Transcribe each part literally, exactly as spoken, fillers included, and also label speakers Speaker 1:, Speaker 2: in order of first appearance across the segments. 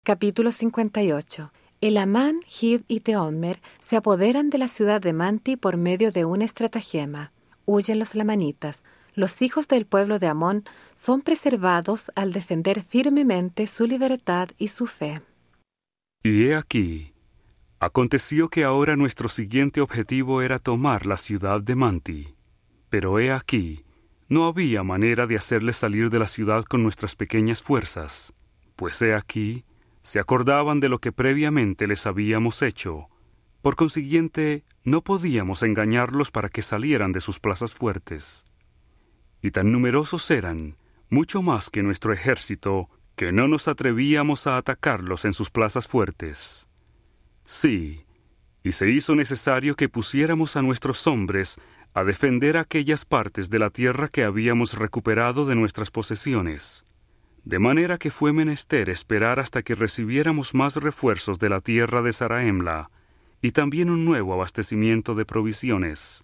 Speaker 1: Capítulo cincuenta y ocho. Elamán, Hid y Teommer se apoderan de la ciudad de Manti por medio de un estratagema. Huyen los lamanitas. Los hijos del pueblo de Amón son preservados al defender firmemente su libertad y su fe.
Speaker 2: Y he aquí, aconteció que ahora nuestro siguiente objetivo era tomar la ciudad de Manti. Pero he aquí, no había manera de hacerles salir de la ciudad con nuestras pequeñas fuerzas, pues he aquí, se acordaban de lo que previamente les habíamos hecho. Por consiguiente, no podíamos engañarlos para que salieran de sus plazas fuertes. Y tan numerosos eran, mucho más que nuestro ejército, que no nos atrevíamos a atacarlos en sus plazas fuertes. Sí, y se hizo necesario que pusiéramos a nuestros hombres a defender aquellas partes de la tierra que habíamos recuperado de nuestras posesiones. De manera que fue menester esperar hasta que recibiéramos más refuerzos de la tierra de Zaraemla, y también un nuevo abastecimiento de provisiones.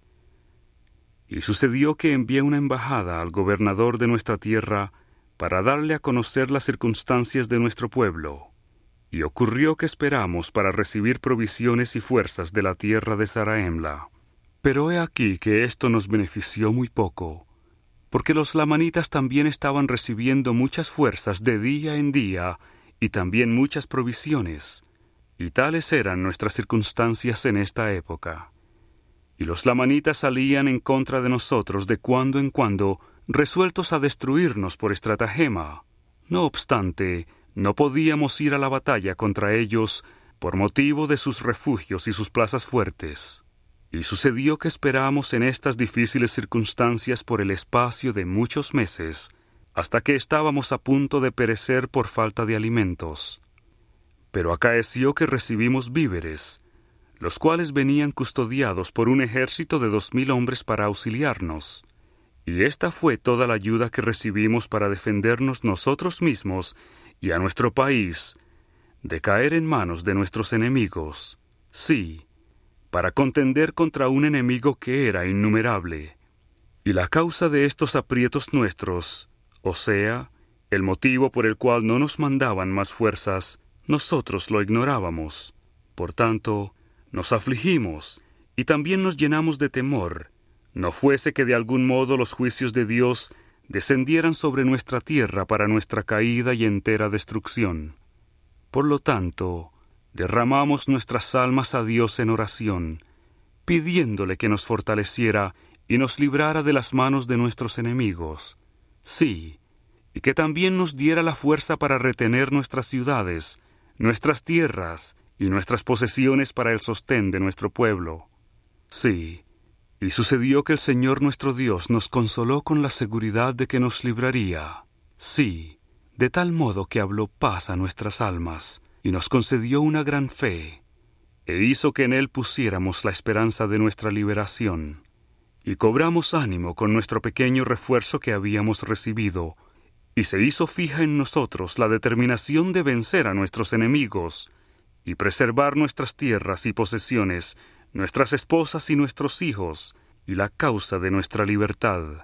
Speaker 2: Y sucedió que envié una embajada al gobernador de nuestra tierra para darle a conocer las circunstancias de nuestro pueblo. Y ocurrió que esperamos para recibir provisiones y fuerzas de la tierra de Zaraemla. Pero he aquí que esto nos benefició muy poco, porque los lamanitas también estaban recibiendo muchas fuerzas de día en día, y también muchas provisiones, y tales eran nuestras circunstancias en esta época. Y los lamanitas salían en contra de nosotros de cuando en cuando, resueltos a destruirnos por estratagema. No obstante, no podíamos ir a la batalla contra ellos por motivo de sus refugios y sus plazas fuertes. Y sucedió que esperamos en estas difíciles circunstancias por el espacio de muchos meses, hasta que estábamos a punto de perecer por falta de alimentos. Pero acaeció que recibimos víveres, los cuales venían custodiados por un ejército de dos mil hombres para auxiliarnos. Y esta fue toda la ayuda que recibimos para defendernos nosotros mismos y a nuestro país, de caer en manos de nuestros enemigos. Sí, para contender contra un enemigo que era innumerable. Y la causa de estos aprietos nuestros, o sea, el motivo por el cual no nos mandaban más fuerzas, nosotros lo ignorábamos. Por tanto, nos afligimos, y también nos llenamos de temor, no fuese que de algún modo los juicios de Dios descendieran sobre nuestra tierra para nuestra caída y entera destrucción. Por lo tanto, derramamos nuestras almas a Dios en oración, pidiéndole que nos fortaleciera y nos librara de las manos de nuestros enemigos. Sí, y que también nos diera la fuerza para retener nuestras ciudades, nuestras tierras y nuestras posesiones para el sostén de nuestro pueblo. Sí, y sucedió que el Señor nuestro Dios nos consoló con la seguridad de que nos libraría. Sí, de tal modo que habló paz a nuestras almas, y nos concedió una gran fe, e hizo que en Él pusiéramos la esperanza de nuestra liberación. Y cobramos ánimo con nuestro pequeño refuerzo que habíamos recibido, y se hizo fija en nosotros la determinación de vencer a nuestros enemigos, y preservar nuestras tierras y posesiones, nuestras esposas y nuestros hijos, y la causa de nuestra libertad.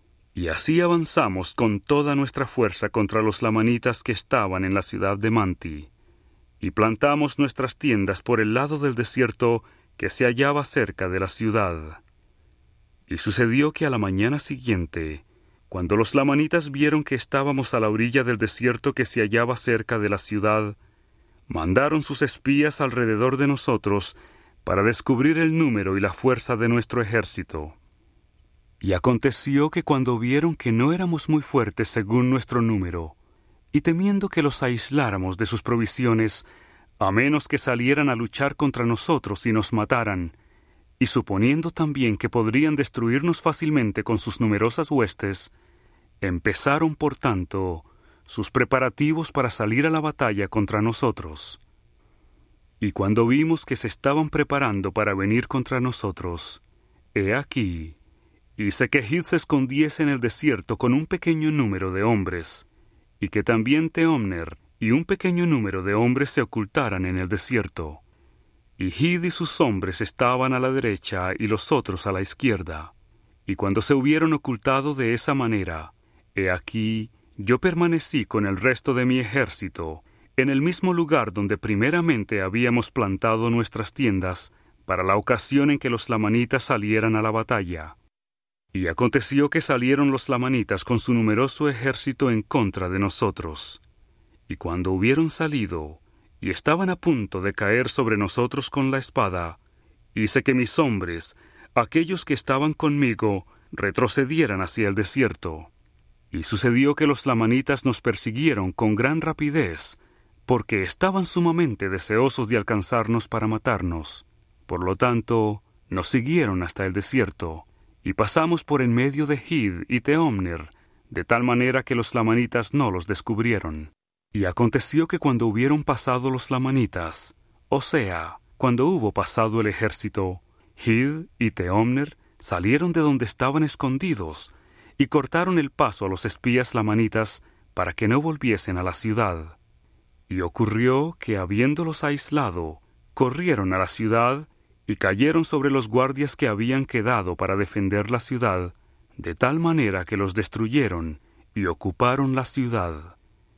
Speaker 2: Y así avanzamos con toda nuestra fuerza contra los lamanitas que estaban en la ciudad de Manti, y plantamos nuestras tiendas por el lado del desierto que se hallaba cerca de la ciudad. Y sucedió que a la mañana siguiente, cuando los lamanitas vieron que estábamos a la orilla del desierto que se hallaba cerca de la ciudad, mandaron sus espías alrededor de nosotros para descubrir el número y la fuerza de nuestro ejército. Y aconteció que cuando vieron que no éramos muy fuertes según nuestro número, y temiendo que los aisláramos de sus provisiones, a menos que salieran a luchar contra nosotros y nos mataran, y suponiendo también que podrían destruirnos fácilmente con sus numerosas huestes, empezaron, por tanto, sus preparativos para salir a la batalla contra nosotros. Y cuando vimos que se estaban preparando para venir contra nosotros, he aquí, hice que Hid se escondiese en el desierto con un pequeño número de hombres, y que también Teommer y un pequeño número de hombres se ocultaran en el desierto. Y Hid y sus hombres estaban a la derecha y los otros a la izquierda. Y cuando se hubieron ocultado de esa manera, he aquí, yo permanecí con el resto de mi ejército, en el mismo lugar donde primeramente habíamos plantado nuestras tiendas, para la ocasión en que los lamanitas salieran a la batalla. Y aconteció que salieron los lamanitas con su numeroso ejército en contra de nosotros. Y cuando hubieron salido, y estaban a punto de caer sobre nosotros con la espada, hice que mis hombres, aquellos que estaban conmigo, retrocedieran hacia el desierto. Y sucedió que los lamanitas nos persiguieron con gran rapidez, porque estaban sumamente deseosos de alcanzarnos para matarnos. Por lo tanto, nos siguieron hasta el desierto, y pasamos por en medio de Hid y Teomner, de tal manera que los lamanitas no los descubrieron. Y aconteció que cuando hubieron pasado los lamanitas, o sea, cuando hubo pasado el ejército, Hid y Teomner salieron de donde estaban escondidos, y cortaron el paso a los espías lamanitas para que no volviesen a la ciudad. Y ocurrió que, habiéndolos aislado, corrieron a la ciudad y cayeron sobre los guardias que habían quedado para defender la ciudad, de tal manera que los destruyeron y ocuparon la ciudad.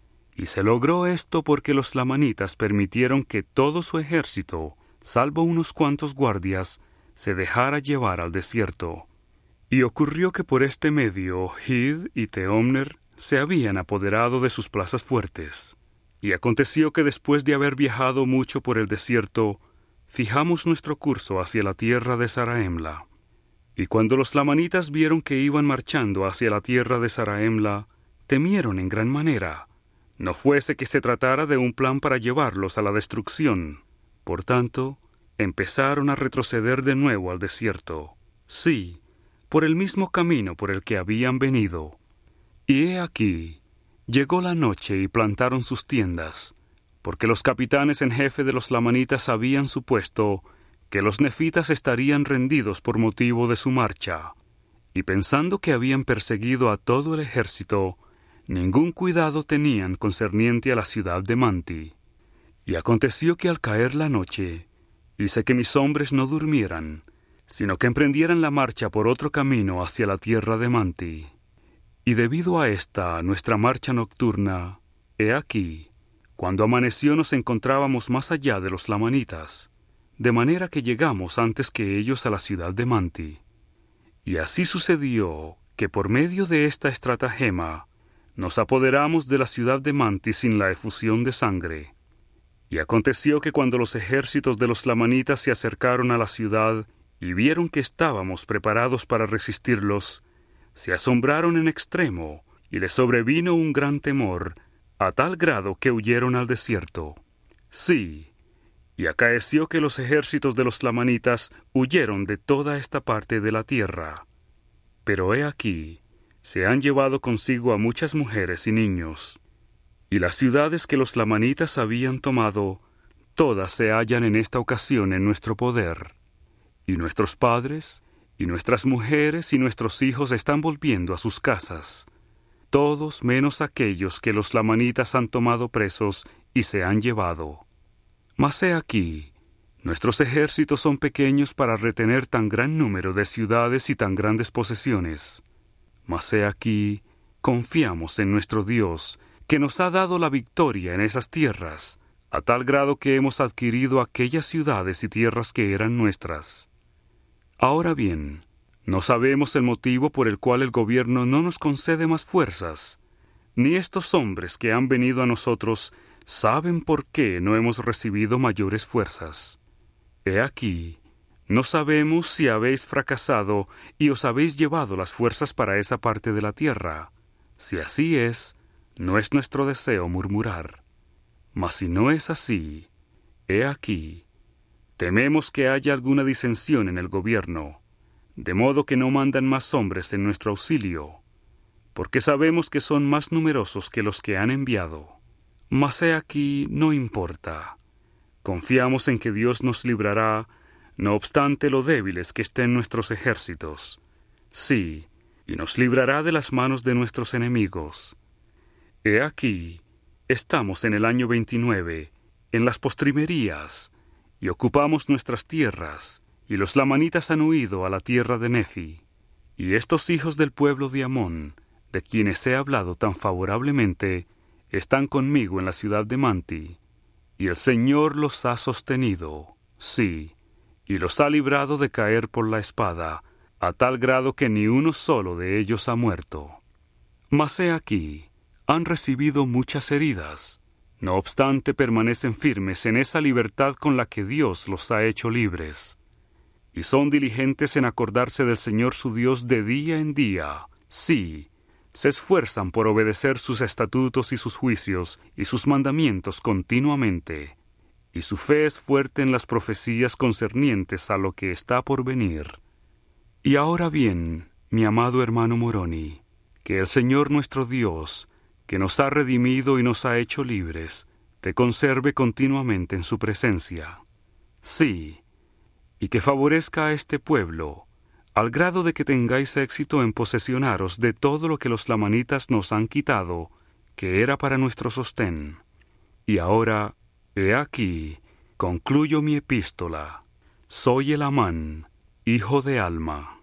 Speaker 2: Y se logró esto porque los lamanitas permitieron que todo su ejército, salvo unos cuantos guardias, se dejara llevar al desierto. Y ocurrió que por este medio Hid y Teomner se habían apoderado de sus plazas fuertes. Y aconteció que después de haber viajado mucho por el desierto, fijamos nuestro curso hacia la tierra de Zaraemla. Y cuando los lamanitas vieron que iban marchando hacia la tierra de Zaraemla, temieron en gran manera, no fuese que se tratara de un plan para llevarlos a la destrucción. Por tanto, empezaron a retroceder de nuevo al desierto, sí, por el mismo camino por el que habían venido. Y he aquí, llegó la noche y plantaron sus tiendas, porque los capitanes en jefe de los lamanitas habían supuesto que los nefitas estarían rendidos por motivo de su marcha, y pensando que habían perseguido a todo el ejército, ningún cuidado tenían concerniente a la ciudad de Manti. Y aconteció que al caer la noche, hice que mis hombres no durmieran, sino que emprendieran la marcha por otro camino hacia la tierra de Manti. Y debido a esta nuestra marcha nocturna, he aquí, cuando amaneció nos encontrábamos más allá de los lamanitas, de manera que llegamos antes que ellos a la ciudad de Manti. Y así sucedió que por medio de esta estratagema nos apoderamos de la ciudad de Manti sin la efusión de sangre. Y aconteció que cuando los ejércitos de los lamanitas se acercaron a la ciudad y vieron que estábamos preparados para resistirlos, se asombraron en extremo y les sobrevino un gran temor, a tal grado que huyeron al desierto. Sí, y acaeció que los ejércitos de los lamanitas huyeron de toda esta parte de la tierra. Pero he aquí, se han llevado consigo a muchas mujeres y niños, y las ciudades que los lamanitas habían tomado, todas se hallan en esta ocasión en nuestro poder, y nuestros padres, y nuestras mujeres y nuestros hijos están volviendo a sus casas, todos menos aquellos que los lamanitas han tomado presos y se han llevado. Mas he aquí, nuestros ejércitos son pequeños para retener tan gran número de ciudades y tan grandes posesiones. Mas he aquí, confiamos en nuestro Dios, que nos ha dado la victoria en esas tierras, a tal grado que hemos adquirido aquellas ciudades y tierras que eran nuestras. Ahora bien, no sabemos el motivo por el cual el gobierno no nos concede más fuerzas, ni estos hombres que han venido a nosotros saben por qué no hemos recibido mayores fuerzas. He aquí, no sabemos si habéis fracasado y os habéis llevado las fuerzas para esa parte de la tierra. Si así es, no es nuestro deseo murmurar. Mas si no es así, he aquí, tememos que haya alguna disensión en el gobierno, de modo que no mandan más hombres en nuestro auxilio, porque sabemos que son más numerosos que los que han enviado. Mas he aquí, no importa. Confiamos en que Dios nos librará, no obstante lo débiles que estén nuestros ejércitos. Sí, y nos librará de las manos de nuestros enemigos. He aquí, estamos en el año veintinueve, en las postrimerías, y ocupamos nuestras tierras, y los lamanitas han huido a la tierra de Nefi. Y estos hijos del pueblo de Amón, de quienes he hablado tan favorablemente, están conmigo en la ciudad de Manti, y el Señor los ha sostenido, sí, y los ha librado de caer por la espada, a tal grado que ni uno solo de ellos ha muerto. Mas he aquí, han recibido muchas heridas. No obstante, permanecen firmes en esa libertad con la que Dios los ha hecho libres. Y son diligentes en acordarse del Señor su Dios de día en día. Sí, se esfuerzan por obedecer sus estatutos y sus juicios y sus mandamientos continuamente. Y su fe es fuerte en las profecías concernientes a lo que está por venir. Y ahora bien, mi amado hermano Moroni, que el Señor nuestro Dios, que nos ha redimido y nos ha hecho libres, te conserve continuamente en su presencia. Sí, y que favorezca a este pueblo, al grado de que tengáis éxito en posesionaros de todo lo que los lamanitas nos han quitado, que era para nuestro sostén. Y ahora, he aquí, concluyo mi epístola. Soy el Amán, hijo de Alma.